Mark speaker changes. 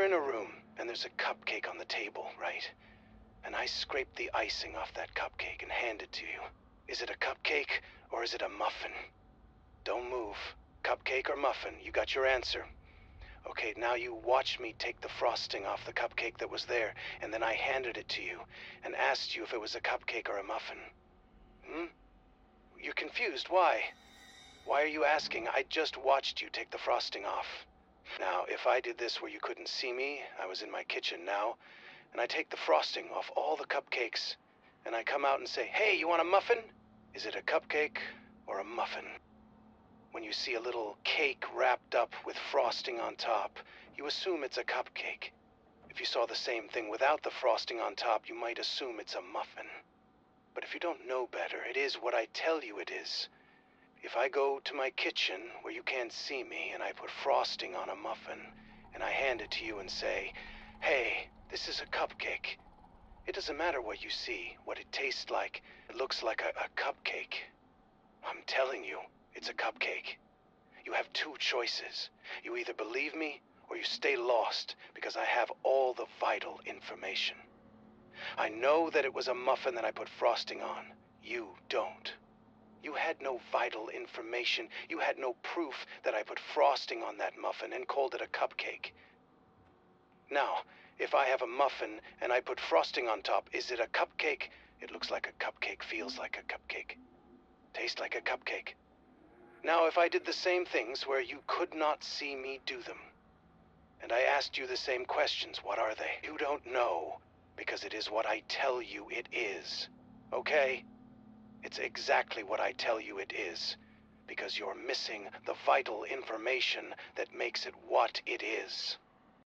Speaker 1: in a room, and there's a cupcake on the table, right? And I scrape the icing off that cupcake and hand it to you. Is it a cupcake, or is it a muffin? Don't move. Cupcake or muffin, you got your answer. Okay, now you watch me take the frosting off the cupcake that was there, and then I handed it to you, and asked you if it was a cupcake or a muffin. You're confused, why? Why are you asking? I just watched you take the frosting off. Now, if I did this where you couldn't see me, I was in my kitchen now, and I take the frosting off all the cupcakes, and I come out and say, hey, you want a muffin? Is it a cupcake or a muffin? When you see a little cake wrapped up with frosting on top, you assume it's a cupcake. If you saw the same thing without the frosting on top, you might assume it's a muffin. But if you don't know better, it is what I tell you it is. If I go to my kitchen where you can't see me and I put frosting on a muffin, and I hand it to you and say, hey, this is a cupcake. It doesn't matter what you see, what it tastes like. It looks like a cupcake. I'm telling you, it's a cupcake. You have two choices. You either believe me or you stay lost because I have all the vital information. I know that it was a muffin that I put frosting on. You don't. You had no vital information. You had no proof that I put frosting on that muffin and called it a cupcake. Now, if I have a muffin and I put frosting on top, is it a cupcake? It looks like a cupcake, feels like a cupcake, tastes like a cupcake. Now, if I did the same things where you could not see me do them, and I asked you the same questions, what are they? You don't know, because it is what I tell you it is. Okay? It's exactly what I tell you it is, because you're missing the vital information that makes it what it is.